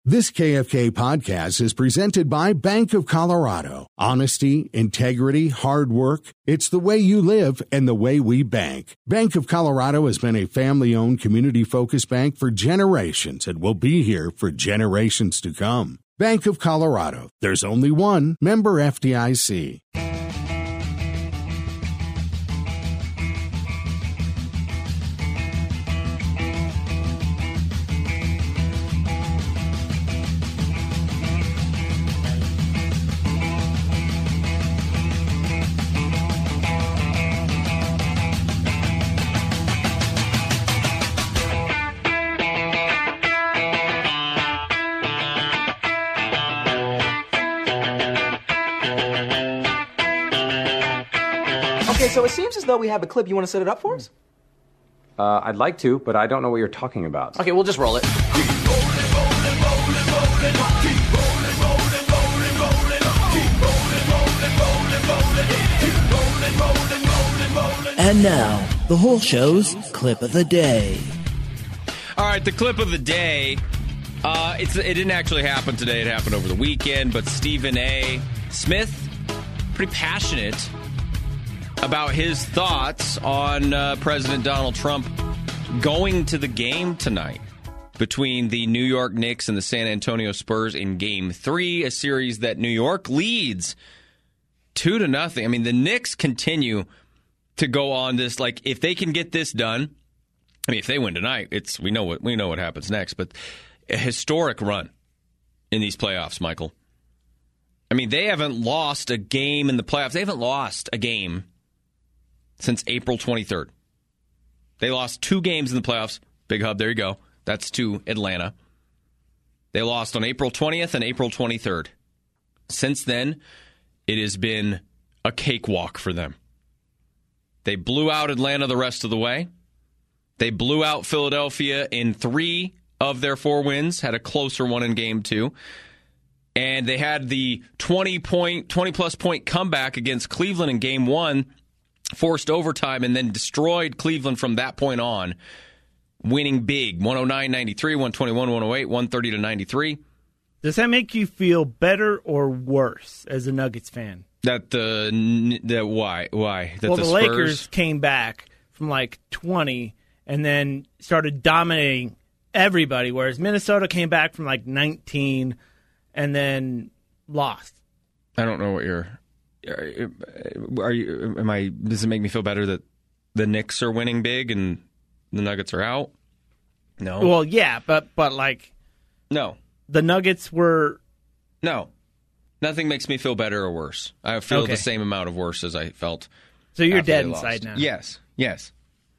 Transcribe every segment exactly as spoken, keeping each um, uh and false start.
This K F K podcast is presented by Bank of Colorado. Honesty, integrity, hard work. It's the way you live and the way we bank. Bank of Colorado has been a family-owned, community-focused bank for generations and will be here for generations to come. Bank of Colorado. There's only one. Member F D I C. So it seems as though we have a clip. You want to set it up for us? Uh, I'd like to, but I don't know what you're talking about. Okay, we'll just roll it. And now, the whole show's clip of the day. All right, the clip of the day. Uh, it's it didn't actually happen today. It happened over the weekend. But Stephen A. Smith, pretty passionate about his thoughts on uh, President Donald Trump going to the game tonight between the New York Knicks and the San Antonio Spurs in Game Three, a series that New York leads two to nothing. I mean, the Knicks continue to go on this. Like, if they can get this done, I mean, if they win tonight, it's we know what we know what happens next. But a historic run in these playoffs, Michael. I mean, they haven't lost a game in the playoffs. They haven't lost a game since April twenty-third. They lost two games in the playoffs. Big Hub, there you go. That's to Atlanta. They lost on April twentieth and April twenty-third. Since then, it has been a cakewalk for them. They blew out Atlanta the rest of the way. They blew out Philadelphia in three of their four wins, had a closer one in game two. And they had the twenty point, twenty plus point comeback against Cleveland in game one, forced overtime, and then destroyed Cleveland from that point on, winning big, one oh nine ninety-three, one twenty-one one oh eight, one thirty to ninety-three. Does that make you feel better or worse as a Nuggets fan? That the, the why why that well, the, the Spurs... Lakers came back from like twenty and then started dominating everybody, whereas Minnesota came back from like nineteen and then lost. I don't know what you're. Are you? Am I? Does it make me feel better that the Knicks are winning big and the Nuggets are out? No. Well, yeah, but but like, no, the Nuggets were. No, nothing makes me feel better or worse. I feel okay. the same amount of worse as I felt. So you're dead inside now. Yes, yes,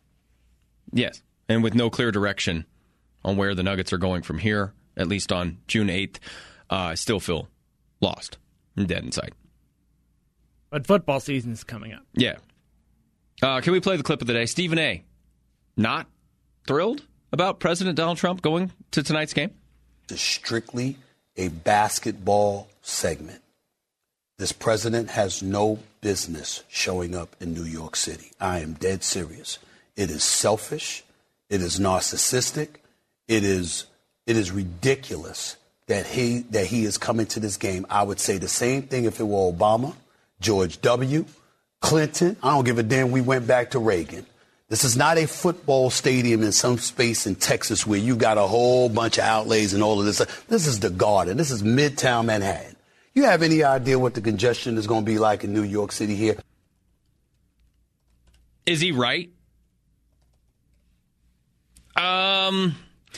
yes, and with no clear direction on where the Nuggets are going from here, at least on June eighth, uh, I still feel lost and dead inside. But football season's coming up. Yeah. Uh, can we play the clip of the day? Stephen A. not thrilled about President Donald Trump going to tonight's game? It's strictly a basketball segment. This president has no business showing up in New York City. I am dead serious. It is selfish. It is narcissistic. It is it is ridiculous that he that he is coming to this game. I would say the same thing if it were Obama, George W., Clinton. I don't give a damn. We went back to Reagan. This is not a football stadium in some space in Texas where you got a whole bunch of outlays and all of this. This is the Garden. This is Midtown Manhattan. You have any idea what the congestion is going to be like in New York City here? Is he right? Um,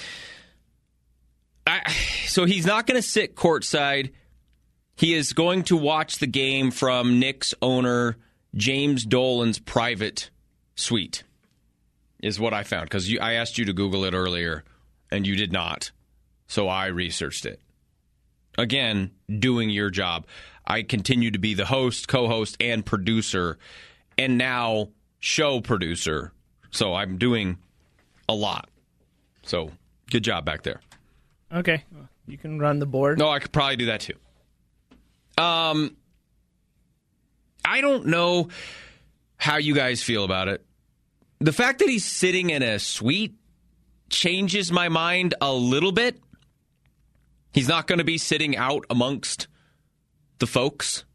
I, so he's not going to sit courtside. He is going to watch the game from Knicks owner James Dolan's private suite, is what I found. Because I asked you to Google it earlier, and you did not. So I researched it. Again, doing your job. I continue to be the host, co-host, and producer, and now show producer. So I'm doing a lot. So good job back there. Okay. You can run the board. No, I could probably do that too. Um, I don't know how you guys feel about it. The fact that he's sitting in a suite changes my mind a little bit. He's not going to be sitting out amongst the folks.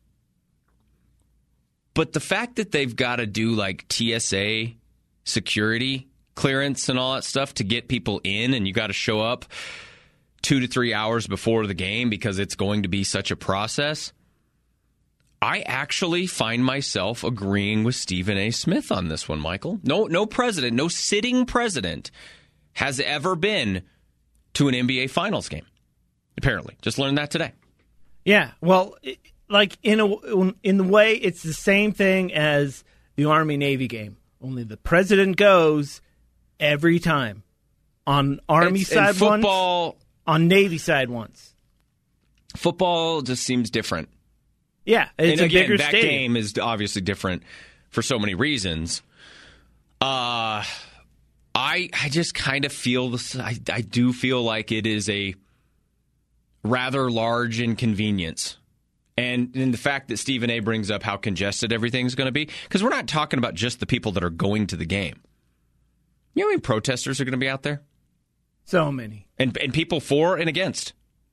But the fact that they've got to do like T S A security clearance and all that stuff to get people in, and you got to show up two to three hours before the game because it's going to be such a process, I actually find myself agreeing with Stephen A. Smith on this one, Michael. No, no president, no sitting president has ever been to an N B A Finals game, apparently. Just learned that today. Yeah, well, it, like in a in the way, it's the same thing as the Army-Navy game. Only the president goes every time. On Army it's, side football, once, on Navy side once. Football just seems different. Yeah, it's and a again, bigger that stadium. game is obviously different for so many reasons. Uh, I I just kind of feel this. I, I do feel like it is a rather large inconvenience. And, and the fact that Stephen A. brings up how congested everything's going to be, because we're not talking about just the people that are going to the game. You know how many protesters are going to be out there? So many. And and people for and against.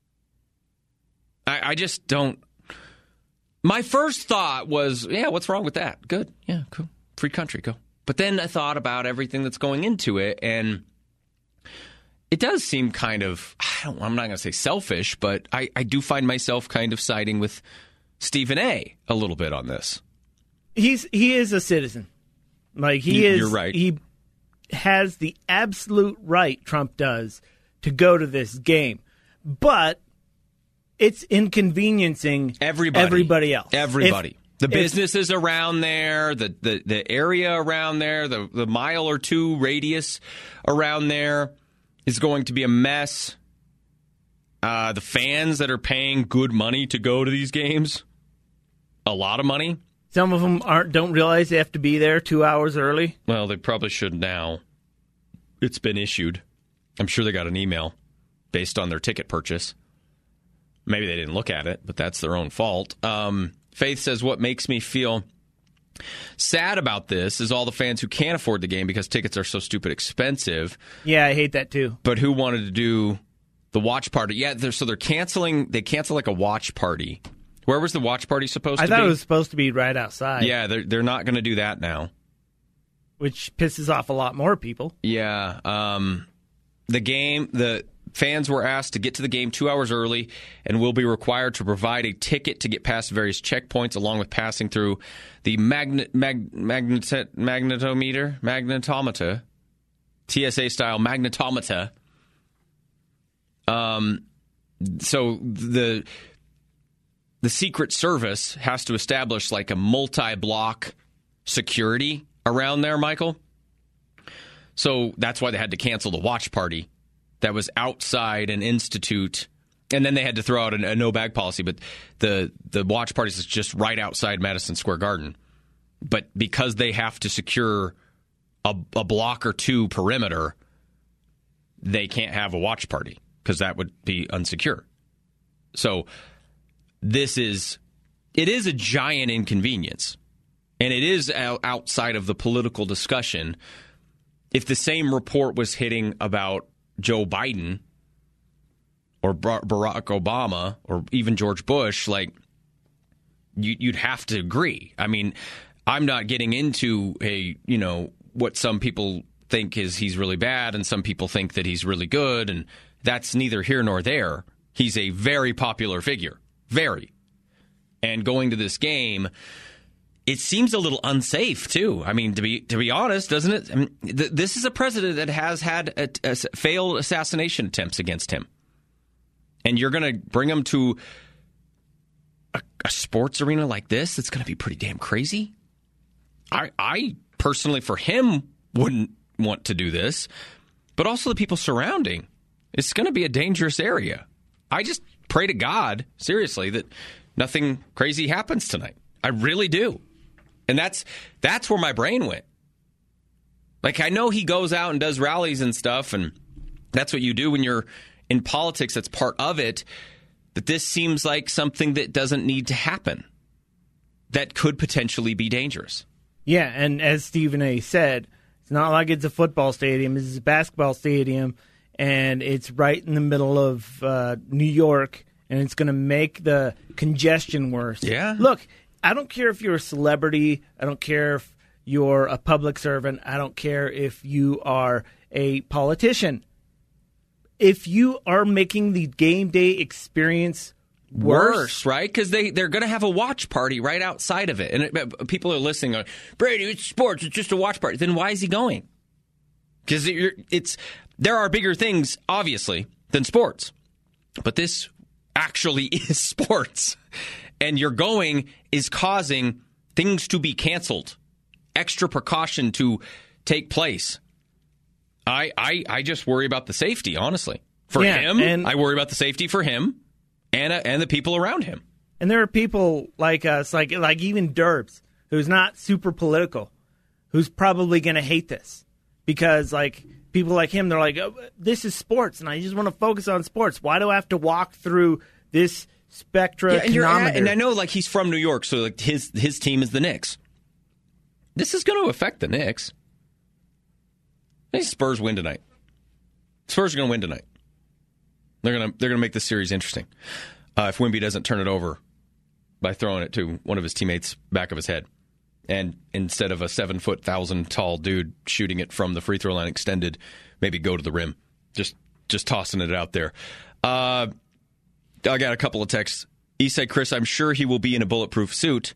I, I just don't. My first thought was, yeah, what's wrong with that? Good. Yeah, cool. Free country, go. But then I thought about everything that's going into it, and it does seem kind of, I don't, I'm not going to say selfish, but I, I do find myself kind of siding with Stephen A. a little bit on this. He's he is a citizen. Like he You- is. you're right. He has the absolute right, Trump does, to go to this game, but it's inconveniencing Everybody. everybody else. Everybody. If- the if- businesses around there, the, the, the area around there, the, the mile or two radius around there is going to be a mess. Uh, the fans that are paying good money to go to these games, a lot of money. Some of them aren't don't realize they have to be there two hours early. Well, they probably should now. It's been issued. I'm sure they got an email based on their ticket purchase. Maybe they didn't look at it, but that's their own fault. Um, Faith says, what makes me feel sad about this is all the fans who can't afford the game because tickets are so stupid expensive. Yeah, I hate that too. But who wanted to do the watch party? Yeah, they're, so they're canceling. They cancel like a watch party. Where was the watch party supposed I to thought be? it was supposed to be right outside. Yeah, they're they're not going to do that now. Which pisses off a lot more people. Yeah, um, the game, the fans were asked to get to the game two hours early and will be required to provide a ticket to get past various checkpoints, along with passing through the magnet mag, magnet magnetometer magnetometer, T S A style magnetometer. Um, so the the Secret Service has to establish like a multi-block security around there, Michael. So that's why they had to cancel the watch party that was outside an institute. And then they had to throw out a, a no-bag policy. But the, the watch parties is just right outside Madison Square Garden. But because they have to secure a, a block or two perimeter, they can't have a watch party because that would be unsecure. So this is, it is a giant inconvenience. And it is outside of the political discussion. If the same report was hitting about Joe Biden or Barack Obama or even George Bush, like, you'd have to agree. I mean, I'm not getting into a, you know, what some people think is he's really bad and some people think that he's really good, and that's neither here nor there. He's a very popular figure. Very. And going to this game, it seems a little unsafe, too. I mean, to be to be honest, doesn't it? I mean, th- this is a president that has had a, a failed assassination attempts against him. And you're going to bring him to a, a sports arena like this? It's going to be pretty damn crazy. I, I personally, for him, wouldn't want to do this. But also the people surrounding. It's going to be a dangerous area. I just pray to God, seriously, that nothing crazy happens tonight. I really do. And that's that's where my brain went. Like, I know he goes out and does rallies and stuff, and that's what you do when you're in politics. That's part of it. But this seems like something that doesn't need to happen. That could potentially be dangerous. Yeah, and as Stephen A. said, it's not like it's a football stadium. It's a basketball stadium. and it's right in the middle of uh, New York, and it's going to make the congestion worse. Yeah. Look, I don't care if you're a celebrity. I don't care if you're a public servant. I don't care if you are a politician. If you are making the game day experience worse, worse right? Because they, they're going to have a watch party right outside of it. And it, people are listening, going, Brady, it's sports. It's just a watch party. Then why is he going? Because it's there are bigger things, obviously, than sports. But this actually is sports. And your going is causing things to be canceled. Extra precaution to take place. I, I I just worry about the safety, honestly. For yeah, him, and, I worry about the safety for him and uh, and the people around him. And there are people like us, like like even Derbs, who's not super political, who's probably going to hate this. Because, like, people like him, they're like, oh, this is sports, and I just want to focus on sports. Why do I have to walk through this spectra yeah, and, you're at, and I chronometer? know, like, he's from New York, so like his his team is the Knicks. This is going to affect the Knicks. I think Spurs win tonight. Spurs are going to win tonight. They're going to they're going to make this series interesting. Uh, if Wemby doesn't turn it over by throwing it to one of his teammates back of his head, and instead of a seven foot thousand tall dude shooting it from the free throw line extended, maybe go to the rim. Just just tossing it out there. Uh, I got a couple of texts. He said, Chris, I'm sure he will be in a bulletproof suit.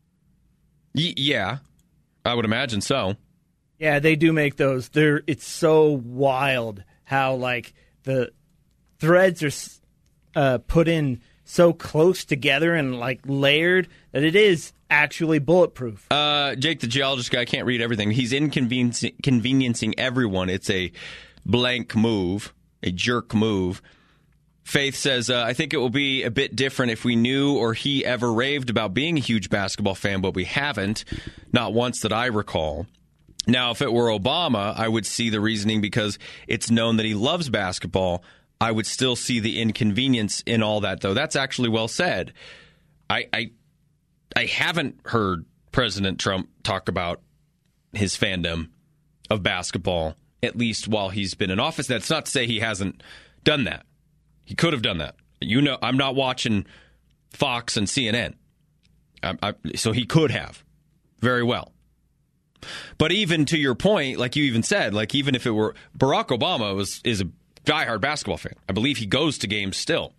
Y- yeah, I would imagine so. Yeah, they do make those. They're it's so wild how like the threads are uh, put in so close together and like layered that it is actually bulletproof. Uh, Jake, the geologist guy, can't read everything. He's inconveniencing conveniencing everyone. It's a blank move, a jerk move. Faith says, uh, I think it will be a bit different if we knew or he ever raved about being a huge basketball fan, but we haven't. Not once that I recall. Now, if it were Obama, I would see the reasoning because it's known that he loves basketball. I would still see the inconvenience in all that, though. That's actually well said. I I, I haven't heard President Trump talk about his fandom of basketball, at least while he's been in office. That's not to say he hasn't done that. He could have done that. You know, I'm not watching Fox and C N N. I, I, so he could have. Very well. But even to your point, like you even said, like even if it were Barack Obama was is a diehard basketball fan. I believe he goes to games still.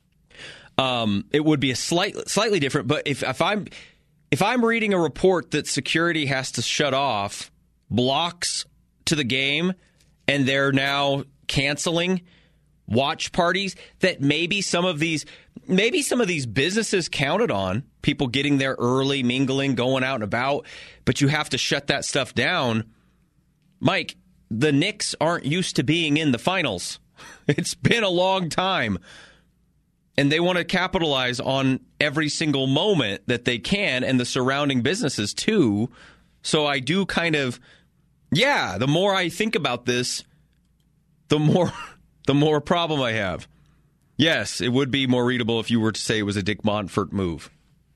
Um, it would be a slight, slightly different. But if, if I'm if I'm reading a report that security has to shut off blocks to the game, and they're now canceling watch parties that maybe some of these maybe some of these businesses counted on, people getting there early, mingling, going out and about, but you have to shut that stuff down. Mike, the Knicks aren't used to being in the finals. It's been a long time. And they want to capitalize on every single moment that they can, and the surrounding businesses too. So I do kind of, yeah, the more I think about this, the more the more problem I have. Yes, it would be more readable if you were to say it was a Dick Montfort move.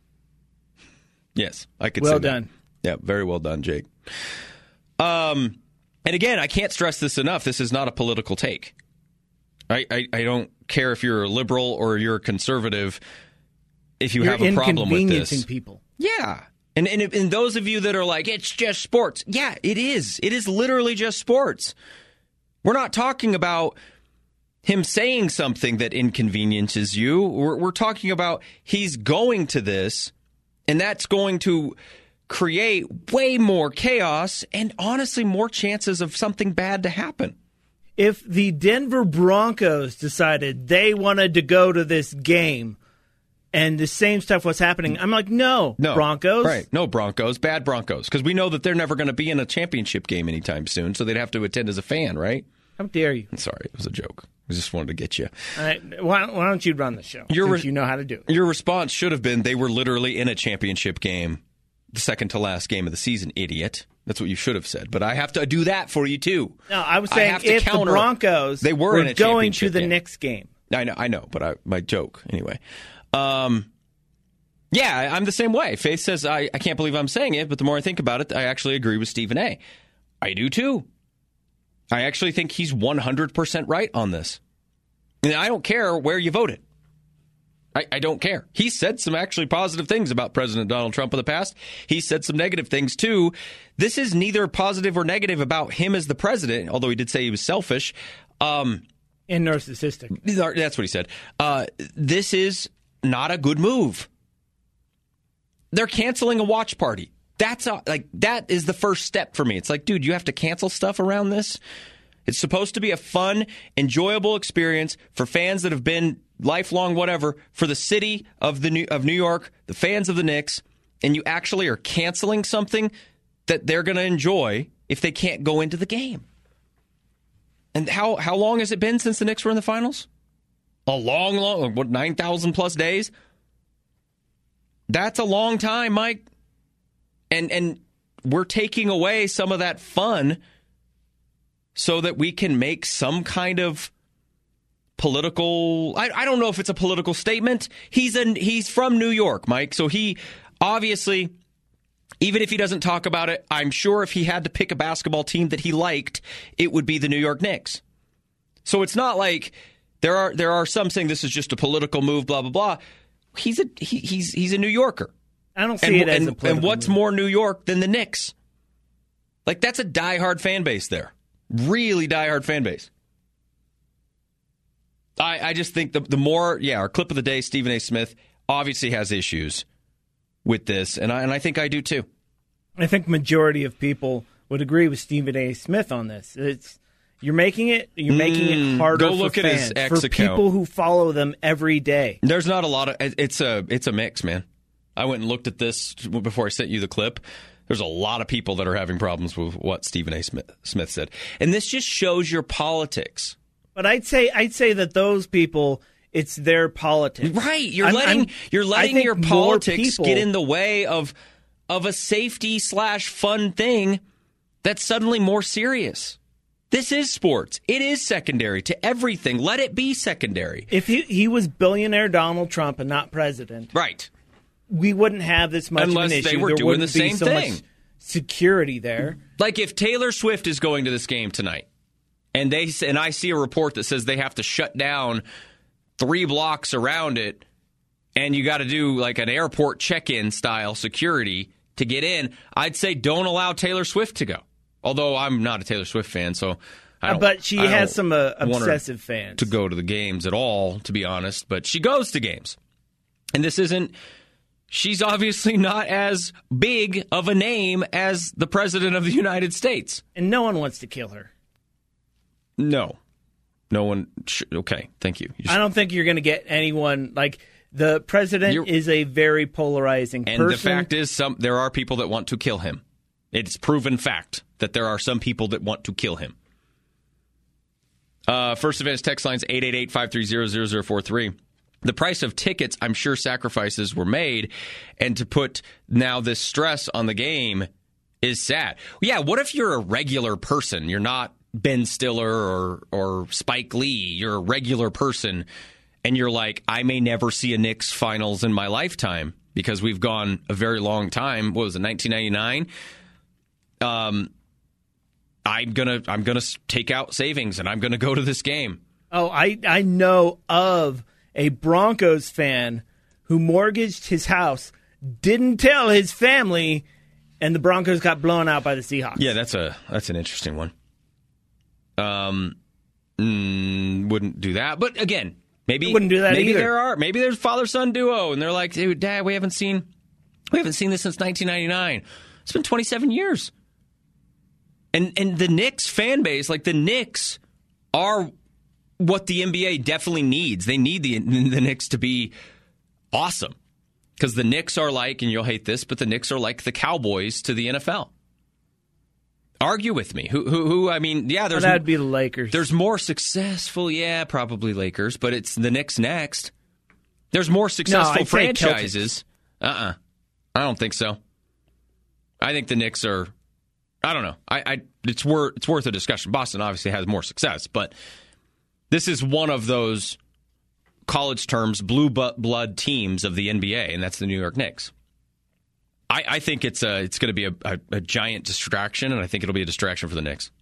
Yes, I could well say done. That. Yeah, very well done, Jake. Um, and again, I can't stress this enough. This is not a political take. I, I, I don't care if you're a liberal or you're a conservative. If you You're have a problem with inconveniencing this, people. yeah. And, and and those of you that are like, it's just sports. Yeah, it is. It is literally just sports. We're not talking about him saying something that inconveniences you. We're, we're talking about he's going to this, and that's going to create way more chaos and honestly more chances of something bad to happen. If the Denver Broncos decided they wanted to go to this game and the same stuff was happening, I'm like, no, No, Broncos. Right. No Broncos, bad Broncos. Because we know that they're never going to be in a championship game anytime soon, so they'd have to attend as a fan, right? How dare you? Sorry, it was a joke. I just wanted to get you. All right, why, why don't you run the show? Your since re- you know how to do it. Your response should have been they were literally in a championship game, the second to last game of the season, idiot. That's what you should have said. But I have to do that for you, too. No, I was I saying have to if counter- the Broncos they were, in a going to championship the game. Knicks game. I know, I know, but I, my joke, anyway. Um, yeah, I'm the same way. Faith says, I, I can't believe I'm saying it, but the more I think about it, I actually agree with Stephen A. I do, too. I actually think he's one hundred percent right on this. And I don't care where you voted. I, I don't care. He said some actually positive things about President Donald Trump in the past. He said some negative things, too. This is neither positive or negative about him as the president, although he did say he was selfish. Um, and narcissistic. That's what he said. Uh, this is not a good move. They're canceling a watch party. That's a, like that is the first step for me. It's like, dude, you have to cancel stuff around this. It's supposed to be a fun, enjoyable experience for fans that have been lifelong, whatever, for the city of the New, of New York, the fans of the Knicks, and you actually are canceling something that they're going to enjoy if they can't go into the game. And how how long has it been since the Knicks were in the finals? A long, long, what, nine thousand plus days? That's a long time, Mike. And and we're taking away some of that fun so that we can make some kind of political... I, I don't know if it's a political statement. He's an, he's from New York, Mike. So he obviously, even if he doesn't talk about it, I'm sure if he had to pick a basketball team that he liked, it would be the New York Knicks. So it's not like there are there are some saying this is just a political move, blah, blah, blah. He's a he, he's he's a New Yorker. I don't see and, it as and, a political And what's move. more New York than the Knicks? Like, that's a diehard fan base there. Really diehard fan base. I, I just think the the more, yeah, our clip of the day, Stephen A. Smith, obviously has issues with this, and I, and I think I do too. I think majority of people would agree with Stephen A. Smith on this. It's You're making it You're making Mm, it harder go look for at his fans, X for account. people who follow them every day. There's not a lot of, it's a it's a mix, man. I went and looked at this before I sent you the clip. There's a lot of people that are having problems with what Stephen A. Smith, Smith said. And this just shows your politics. But I'd say I'd say that those people, it's their politics. Right. You're I'm- letting I'm- you're I letting think your more politics people- get in the way of of a safety slash fun thing that's suddenly more serious. This is sports. It is secondary to everything. Let it be secondary. If he, he was billionaire Donald Trump and not president, Right. we wouldn't have this much Unless of an issue. they were there doing wouldn't the be same so thing. much security there. Like if Taylor Swift is going to this game tonight, and they and I see a report that says they have to shut down three blocks around it, and you got to do like an airport check-in style security to get in, I'd say don't allow Taylor Swift to go. Although I'm not a Taylor Swift fan, so I don't, But she I has don't some uh, want her obsessive fans. to go to the games at all, to be honest. But she goes to games, and this isn't. She's obviously not as big of a name as the president of the United States. And no one wants to kill her. No. No one. Sh- okay, thank you. you just, I don't think you're going to get anyone like the president You're- is a very polarizing and person. the fact is, some there are people that want to kill him. It's proven fact that there are some people that want to kill him. Uh, First Advantage text lines eight eight eight, five three zero, zero zero four three. The price of tickets, I'm sure sacrifices were made, and to put now this stress on the game is sad. Yeah, what if you're a regular person? You're not Ben Stiller or or Spike Lee. You're a regular person, and you're like, I may never see a Knicks finals in my lifetime because we've gone a very long time. What was it, nineteen ninety-nine? Um, I'm gonna I'm gonna take out savings and I'm gonna go to this game. Oh, I I know of a Broncos fan who mortgaged his house, didn't tell his family, and the Broncos got blown out by the Seahawks. Yeah, that's a that's an interesting one. Um, mm, wouldn't do that, but again, maybe Wouldn't do that Maybe either. there are maybe there's father son duo, and they're like, dude, Dad, we haven't seen we haven't seen this since nineteen ninety-nine. It's been twenty-seven years. And and the Knicks fan base, like the Knicks, are what the N B A definitely needs. They need the the Knicks to be awesome because the Knicks are like, and you'll hate this, but the Knicks are like the Cowboys to the N F L. Argue with me. Who? Who? who I mean, yeah, Well, there's that'd be the Lakers. there's more successful. Yeah, probably Lakers, but it's the Knicks next. There's more successful I'd say franchises. Uh uh I don't think so. I think the Knicks are. I don't know. I, I it's worth it's worth a discussion. Boston obviously has more success, but this is one of those college terms blue blood teams of the N B A, and that's the New York Knicks. I, I think it's a, it's going to be a, a, a giant distraction, and I think it'll be a distraction for the Knicks.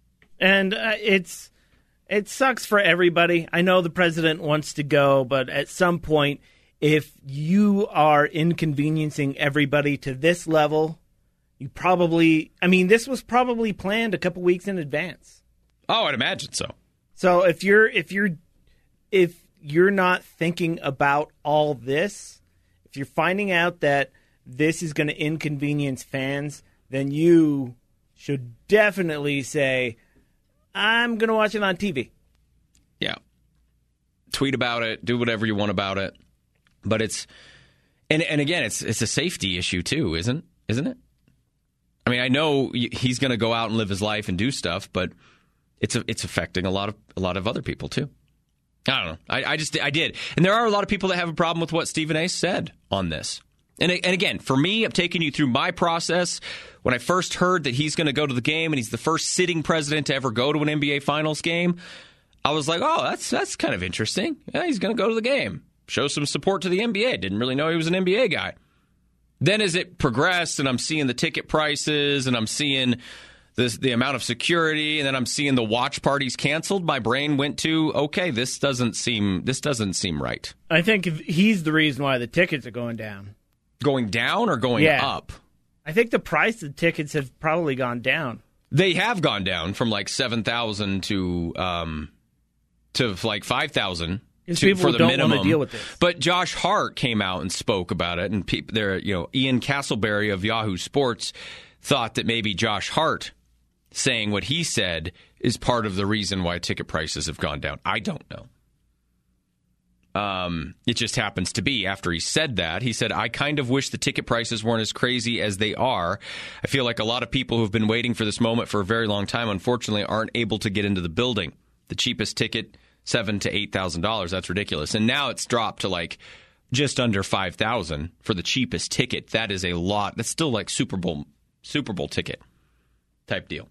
And uh, it's it sucks for everybody. I know the president wants to go, but at some point, if you are inconveniencing everybody to this level, you probably, I mean, this was probably planned a couple weeks in advance. Oh, I'd imagine so. So if you're if you're if you're not thinking about all this, if you're finding out that this is going to inconvenience fans, then you should definitely say, I'm going to watch it on T V. Yeah. Tweet about it, do whatever you want about it. But it's, and and again, it's it's a safety issue too, isn't isn't it? I mean, I know he's going to go out and live his life and do stuff, but it's a, it's affecting a lot of a lot of other people too. I don't know. I, I just I did, and there are a lot of people that have a problem with what Stephen A. said on this. And and again, for me, I'm taking you through my process. When I first heard that he's going to go to the game and he's the first sitting president to ever go to an N B A Finals game, I was like, oh, that's that's kind of interesting. Yeah, he's going to go to the game. Show some support to the N B A. Didn't really know he was an N B A guy. Then as it progressed and I'm seeing the ticket prices and I'm seeing this, the amount of security, and then I'm seeing the watch parties canceled, my brain went to, okay, this doesn't seem this doesn't seem right. I think if he's the reason why the tickets are going down. Going down or going yeah. up? I think the price of tickets have probably gone down. They have gone down from like seven thousand to um, to like five thousand. Because To, people for the don't minimum. want to deal with this. But Josh Hart came out and spoke about it, and people there, you know, Ian Castleberry of Yahoo Sports thought that maybe Josh Hart saying what he said is part of the reason why ticket prices have gone down. I don't know. Um, it just happens to be after he said that. He said, I kind of wish the ticket prices weren't as crazy as they are. I feel like a lot of people who've been waiting for this moment for a very long time, unfortunately, aren't able to get into the building. The cheapest ticket, seven to eight thousand dollars. That's ridiculous. And now it's dropped to like just under five thousand for the cheapest ticket. That is a lot. That's still like Super Bowl Super Bowl ticket type deal.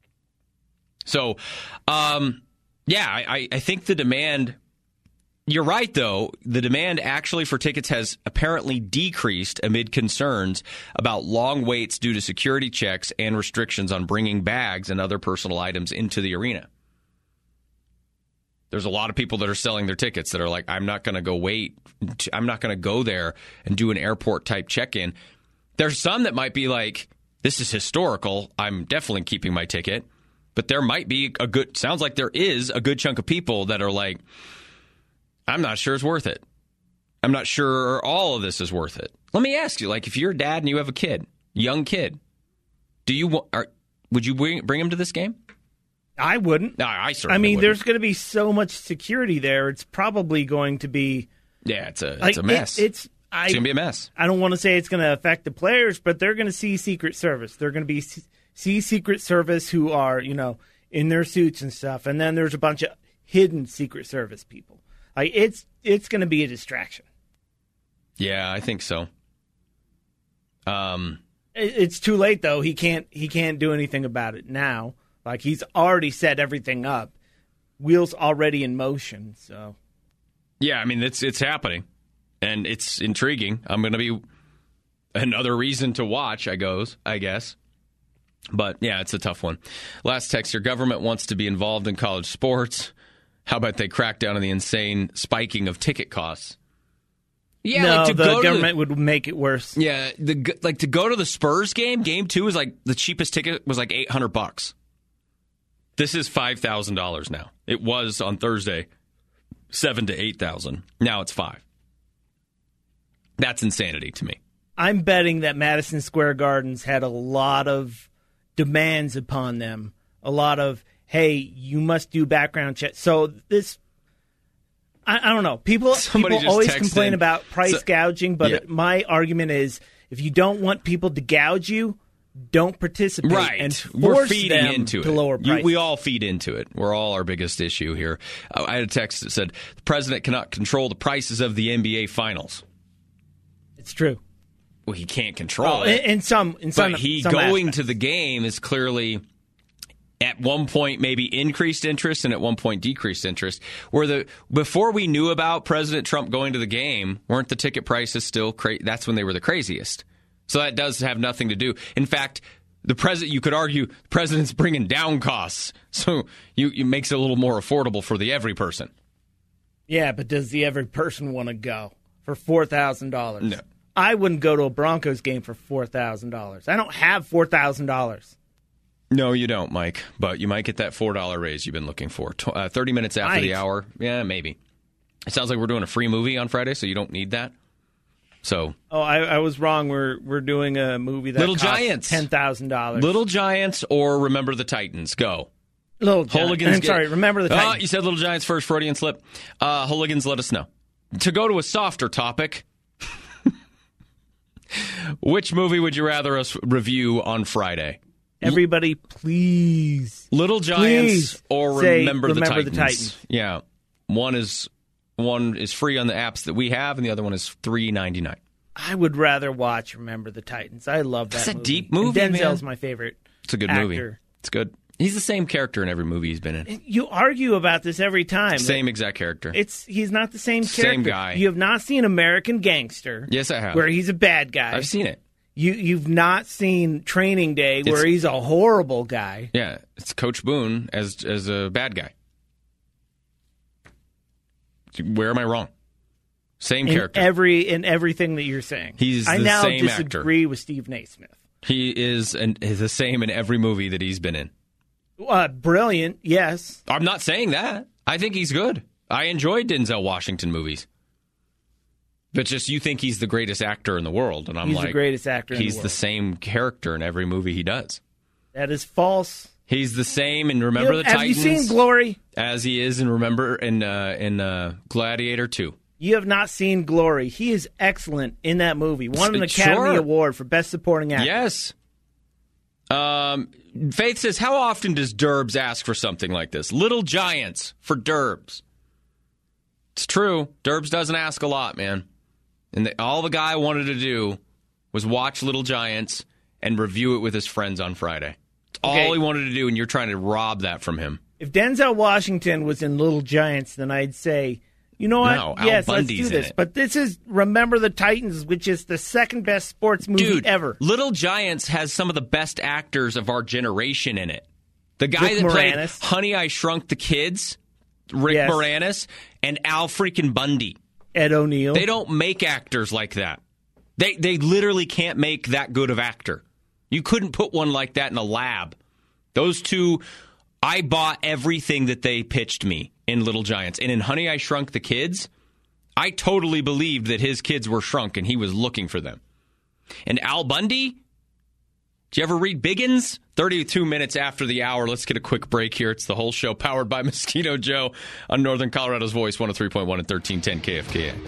So, um, yeah, I, I think the demand. You're right, though. The demand actually for tickets has apparently decreased amid concerns about long waits due to security checks and restrictions on bringing bags and other personal items into the arena. There's a lot of people that are selling their tickets that are like, I'm not going to go wait. I'm not going to go there and do an airport-type check-in. There's some that might be like, this is historical. I'm definitely keeping my ticket. But there might be a good, sounds like there is a good chunk of people that are like, I'm not sure it's worth it. I'm not sure all of this is worth it. Let me ask you, like, if you're a dad and you have a kid, young kid, do you are, would you bring, bring him to this game? I wouldn't. No, I certainly I mean, wouldn't. there's going to be so much security there. It's probably going to be. Yeah, it's a like, it's a mess. It, it's I, it's going to be a mess. I don't want to say it's going to affect the players, but they're going to see Secret Service. They're going to be see Secret Service who are, you know, in their suits and stuff, and then there's a bunch of hidden Secret Service people. Like it's it's going to be a distraction. Yeah, I think so. Um, it, it's too late though. He can't he can't do anything about it now. Like, he's already set everything up. Wheels already in motion, so. Yeah, I mean, it's it's happening, and it's intriguing. I'm going to be another reason to watch, I goes, I guess. But, yeah, it's a tough one. Last text, your government wants to be involved in college sports. How about they crack down on the insane spiking of ticket costs? Yeah, no, like to the go government to the, would make it worse. Yeah, the like to go to the Spurs game, game two is like, the cheapest ticket was like eight hundred bucks. This is five thousand dollars now. It was on Thursday, seven to eight thousand. Now it's five. That's insanity to me. I'm betting that Madison Square Gardens had a lot of demands upon them. A lot of, hey, you must do background checks. So this, I, I don't know. People, people always complain in. about price so, gouging, but yeah. my argument is, if you don't want people to gouge you, don't participate right. and force We're feeding them into to it. lower prices. You, we all feed into it. We're all our biggest issue here. Uh, I had a text that said, the president cannot control the prices of the N B A Finals. It's true. Well, he can't control oh, it. In some, in some, but he some going aspects. to the game is clearly at one point maybe increased interest and at one point decreased interest. Where the before we knew about President Trump going to the game, weren't the ticket prices still crazy? That's when they were the craziest. So that does have nothing to do. In fact, The president, you could argue, the president's bringing down costs, so you it makes it a little more affordable for the every person. Yeah, but does the every person want to go for four thousand dollars? No. I wouldn't go to a Broncos game for four thousand dollars. I don't have four thousand dollars. No, you don't, Mike, but you might get that four dollar raise you've been looking for. Tw- uh, thirty minutes after Might. the hour, yeah, maybe. It sounds like we're doing a free movie on Friday, so you don't need that. So, Oh, I, I was wrong. We're we're doing a movie that Little costs Giants. ten thousand dollars. Little Giants or Remember the Titans? Go. Little Giants. Hooligans I'm get- sorry, remember the Oh, Titans. you said Little Giants first, Freudian slip. Uh, hooligans, let us know. To go to a softer topic, which movie would you rather us review on Friday? Everybody, please. Little Giants Please or say Remember, the, Remember Titans? the Titans. Yeah, one is one is free on the apps that we have, and the other one is three ninety-nine. I would rather watch Remember the Titans. I love that That's a movie. deep movie, And Denzel's man. my favorite It's a good actor. movie. It's good. He's the same character in every movie he's been in. You argue about this every time. Same exact character. It's He's not the same character. Same guy. You have not seen American Gangster. Yes, I have. Where he's a bad guy. I've seen it. You, you've not seen Training Day, where It's- he's a horrible guy. Yeah, it's Coach Boone as as a bad guy. Where am I wrong? Same In character. every in everything that you're saying. He's I the now same disagree with Steve Naismith. he is, and is the same in every movie that he's been in. Uh, brilliant, yes. I'm not saying that. I think he's good. I enjoy Denzel Washington movies. But just you think he's the greatest actor in the world, and I'm He's like, the greatest actor in the he's world. the same character in every movie he does. That is false. He's the same in Remember You know, the have Titans you seen Glory? as he is in Remember in uh, in uh, Gladiator two. You have not seen Glory. He is excellent in that movie. Won an Sure. Academy Award for Best Supporting Actor. Yes. Um, Faith says, how often does Derbs ask for something like this? Little Giants for Derbs. It's true. Derbs doesn't ask a lot, man. And the, all the guy wanted to do was watch Little Giants and review it with his friends on Friday. It's Okay. all he wanted to do, and you're trying to rob that from him. If Denzel Washington was in Little Giants, then I'd say, you know what? No, Al yes, Bundy's let's in do this. it. But this is Remember the Titans, which is the second best sports movie Dude, ever. Little Giants has some of the best actors of our generation in it. The guy Rick that played Moranis. Honey, I Shrunk the Kids, Rick Yes. Moranis, and Al freaking Bundy. Ed O'Neill. They don't make actors like that. They they literally can't make that good of actor. You couldn't put one like that in a lab. Those two, I bought everything that they pitched me in Little Giants. And in Honey, I Shrunk the Kids, I totally believed that his kids were shrunk and he was looking for them. And Al Bundy, did you ever read Biggins? thirty-two minutes after the hour. Let's get a quick break here. It's the whole show powered by Mosquito Joe on Northern Colorado's Voice, one oh three point one and thirteen ten K F K A.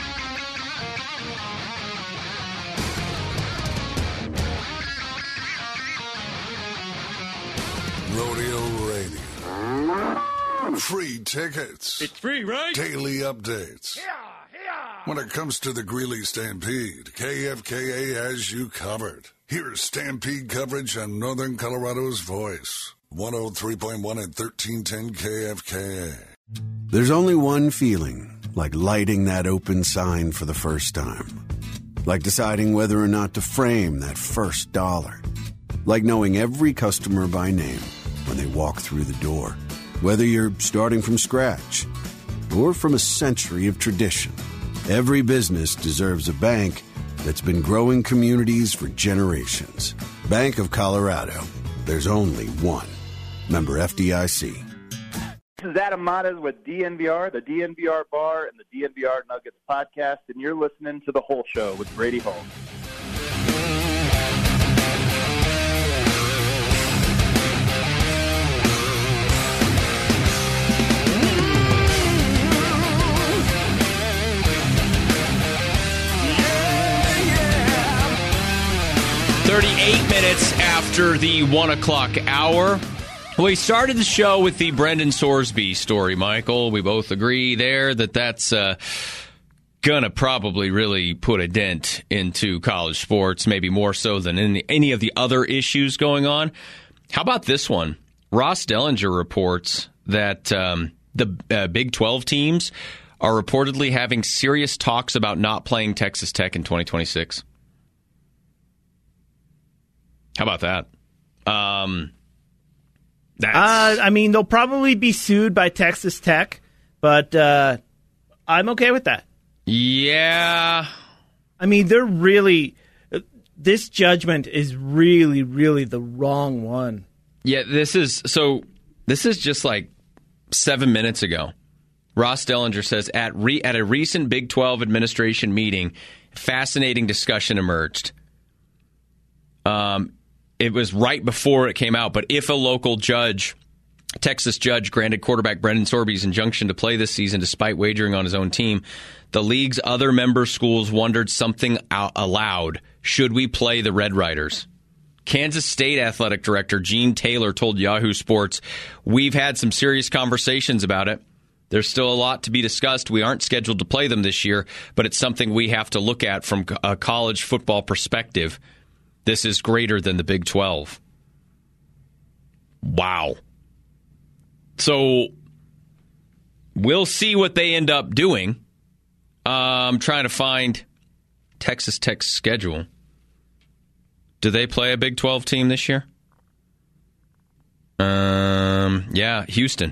Rodeo Radio. Free tickets. It's free, right? Daily updates. When it comes to the Greeley Stampede, K F K A has you covered. Here's Stampede coverage on Northern Colorado's Voice, one oh three point one and thirteen ten K F K A. There's only one feeling, like lighting that open sign for the first time. Like deciding whether or not to frame that first dollar. Like knowing every customer by name when they walk through the door. Whether you're starting from scratch or from a century of tradition, every business deserves a bank that's been growing communities for generations. Bank of Colorado. There's only one. Member F D I C. This is Adam Matas with D N V R, the D N V R Bar, and the D N V R Nuggets podcast, and you're listening to The Whole Show with Brady Holmes. thirty-eight minutes after the one o'clock hour. We started the show with the Brendan Sorsby story, Michael. We both agree there that that's uh, going to probably really put a dent into college sports, maybe more so than any, any of the other issues going on. How about this one? Ross Dellinger reports that um, the uh, Big twelve teams are reportedly having serious talks about not playing Texas Tech in twenty twenty-six. How about that? Um, that's... Uh, I mean, they'll probably be sued by Texas Tech, but uh, I'm okay with that. Yeah. I mean, they're really... This judgment is really, really the wrong one. Yeah, this is... So, this is just like seven minutes ago. Ross Dellinger says, at re, at a recent Big twelve administration meeting, fascinating discussion emerged. Um, it was right before it came out, but if a local judge, Texas judge, granted quarterback Brendan Sorby's injunction to play this season despite wagering on his own team, the league's other member schools wondered something out aloud. Should we play the Red Riders? Kansas State athletic director Gene Taylor told Yahoo Sports, we've had some serious conversations about it. There's still a lot to be discussed. We aren't scheduled to play them this year, but it's something we have to look at from a college football perspective. This is greater than the Big twelve. Wow. So we'll see what they end up doing. Uh, I'm trying to find Texas Tech's schedule. Do they play a Big twelve team this year? Um, yeah, Houston.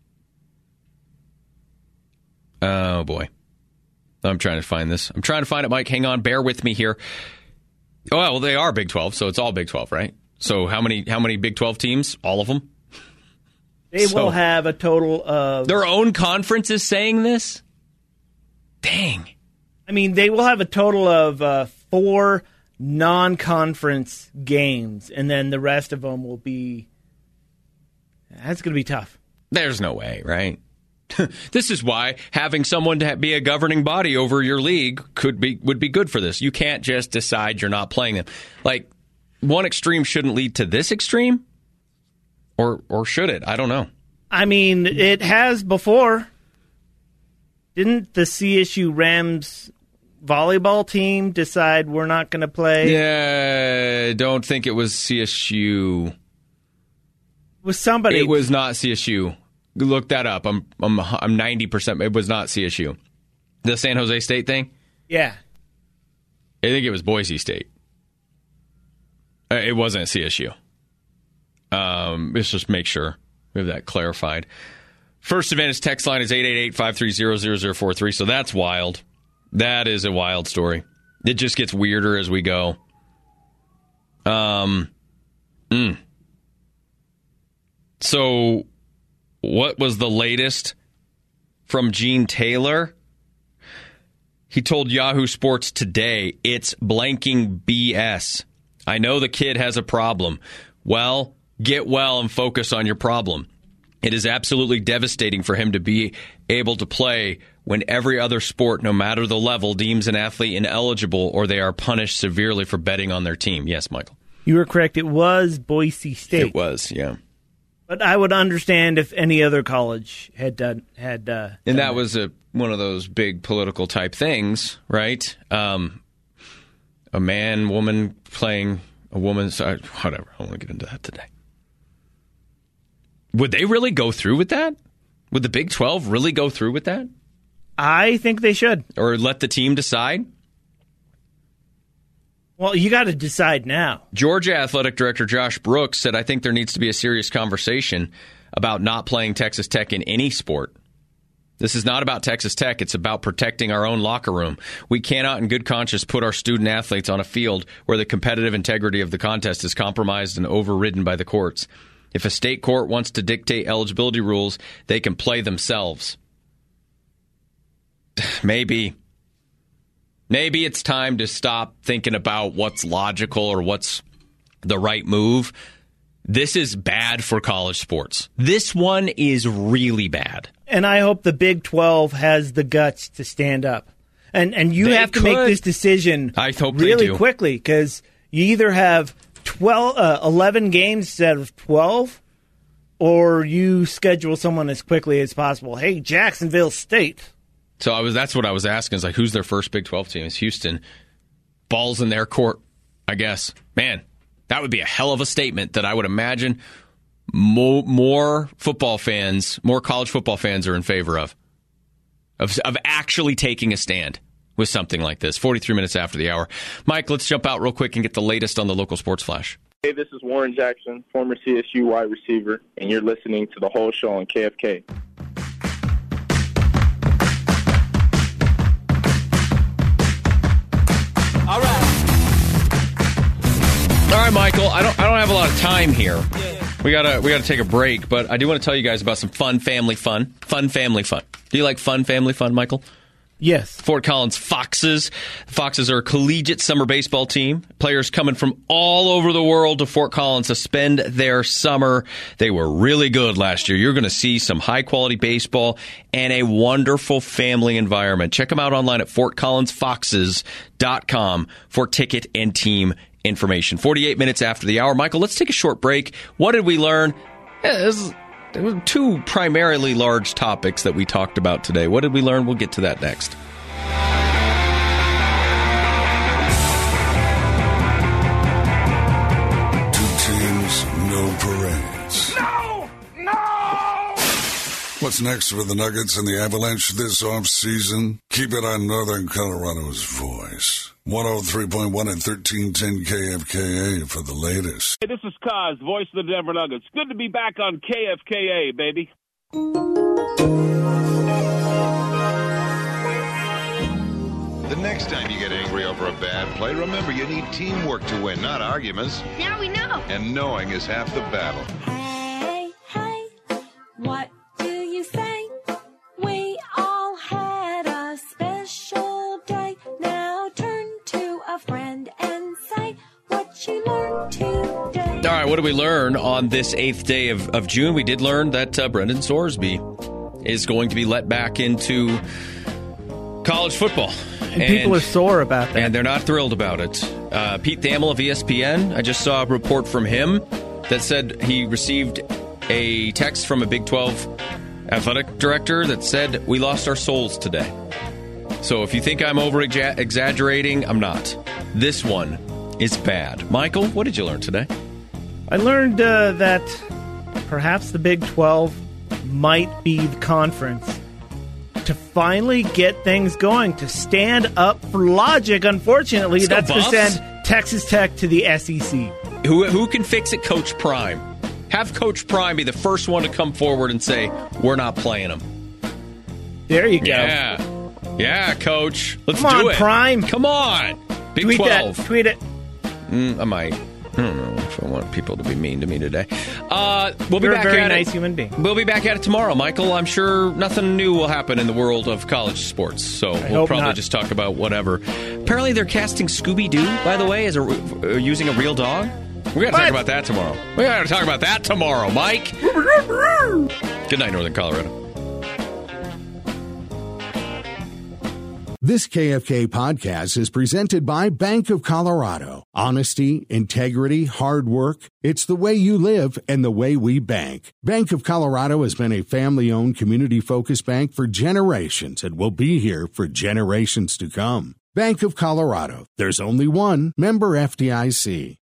Oh, boy. I'm trying to find this. I'm trying to find it, Mike. Hang on. Bear with me here. Oh, well, they are Big twelve, so it's all Big twelve, right? So how many how many Big twelve teams? All of them? They so, will have a total of... Their own conference is saying this? Dang. I mean, they will have a total of uh, four non-conference games, and then the rest of them will be... That's going to be tough. There's no way, right? This is why having someone to be a governing body over your league could be would be good for this. You can't just decide you're not playing them. Like, one extreme shouldn't lead to this extreme, or or should it? I don't know. I mean, it has before. Didn't the C S U Rams volleyball team decide we're not going to play? Yeah, I don't think it was C S U. It was somebody. It was not C S U. Look that up. I'm I'm I'm ninety percent. It was not C S U. The San Jose State thing? Yeah. I think it was Boise State. It wasn't C S U. Um, let's just make sure we have that clarified. First Advantage text line is eight eight eight, five three zero, zero zero four three. So that's wild. That is a wild story. It just gets weirder as we go. Um. Mm. So... What was the latest from Gene Taylor? He told Yahoo Sports Today, it's blanking B S. I know the kid has a problem. Well, get well and focus on your problem. It is absolutely devastating for him to be able to play when every other sport, no matter the level, deems an athlete ineligible or they are punished severely for betting on their team. Yes, Michael. You were correct. It was Boise State. It was, yeah. But I would understand if any other college had done had. Uh, and done that was a one of those big political type things, right? Um, a man, woman playing a woman. Sorry, whatever. I don't want to get into that today. Would they really go through with that? Would the Big twelve really go through with that? I think they should, or let the team decide. Well, you got to decide now. Georgia Athletic Director Josh Brooks said, I think there needs to be a serious conversation about not playing Texas Tech in any sport. This is not about Texas Tech. It's about protecting our own locker room. We cannot in good conscience put our student athletes on a field where the competitive integrity of the contest is compromised and overridden by the courts. If a state court wants to dictate eligibility rules, they can play themselves. Maybe. Maybe it's time to stop thinking about what's logical or what's the right move. This is bad for college sports. This one is really bad. And I hope the Big twelve has the guts to stand up. And and you they have to could. make this decision I hope really they do. quickly, because you either have twelve, uh, eleven games instead of twelve, or you schedule someone as quickly as possible. Hey, Jacksonville State. So I was. That's what I was asking. Is like, who's their first Big twelve team? It's Houston. Ball's in their court, I guess. Man, that would be a hell of a statement that I would imagine more, more football fans, more college football fans are in favor of, of, of actually taking a stand with something like this. forty-three minutes after the hour. Mike, let's jump out real quick and get the latest on the local sports flash. Hey, this is Warren Jackson, former C S U wide receiver, and you're listening to The Whole Show on K F K. All right. All right, Michael. I don't. I don't have a lot of time here. We gotta. We gotta take a break. But I do want to tell you guys about some fun family fun. Fun family fun. Do you like fun family fun, Michael? Yes. Fort Collins Foxes. The Foxes are a collegiate summer baseball team. Players coming from all over the world to Fort Collins to spend their summer. They were really good last year. You're going to see some high-quality baseball and a wonderful family environment. Check them out online at fort collins foxes dot com for ticket and team information. forty-eight minutes after the hour. Michael, let's take a short break. What did we learn? Yeah, this is There were two primarily large topics that we talked about today. What did we learn? We'll get to that next. Two teams, no parades. No! No! What's next for the Nuggets and the Avalanche this offseason? Keep it on Northern Colorado's voice. one oh three point one and thirteen ten K F K A for the latest. Hey, this is Kaz, voice of the Denver Nuggets. Good to be back on K F K A, baby. The next time you get angry over a bad play, remember you need teamwork to win, not arguments. Now we know. And knowing is half the battle. Hey, hey, what do you say? We all had a special day. Now turn to a friend and say what you learned today. All right, what did we learn on this eighth day of, of June? We did learn that uh, Brendan Sorsby is going to be let back into college football. And, and people are sore about that. And they're not thrilled about it. Uh, Pete Thamel of E S P N, I just saw a report from him that said he received a text from a Big twelve athletic director that said, we lost our souls today. So if you think I'm over-exaggerating, I'm not. This one is bad. Michael, what did you learn today? I learned uh, that perhaps the Big twelve might be the conference to finally get things going, to stand up for logic. Unfortunately, Let's that's go, to send Texas Tech to the S E C. Who, who can fix it? Coach Prime. Have Coach Prime be the first one to come forward and say, we're not playing them. There you go. Yeah. Yeah, Coach. Let's Come do on, it. Prime. Come on. Big Tweet twelve. that. Tweet it. Mm, I might. I don't know if I want people to be mean to me today. Uh, we'll You're be back a very at nice it. human being. We'll be back at it tomorrow, Michael. I'm sure nothing new will happen in the world of college sports, so I we'll hope probably not. just talk about whatever. Apparently, they're casting Scooby-Doo, by the way, as a, uh, using a real dog. We're going to talk about that tomorrow. We're going to talk about that tomorrow, Mike. Good night, Northern Colorado. This K F K podcast is presented by Bank of Colorado. Honesty, integrity, hard work. It's the way you live and the way we bank. Bank of Colorado has been a family-owned, community-focused bank for generations and will be here for generations to come. Bank of Colorado. There's only one. Member F D I C.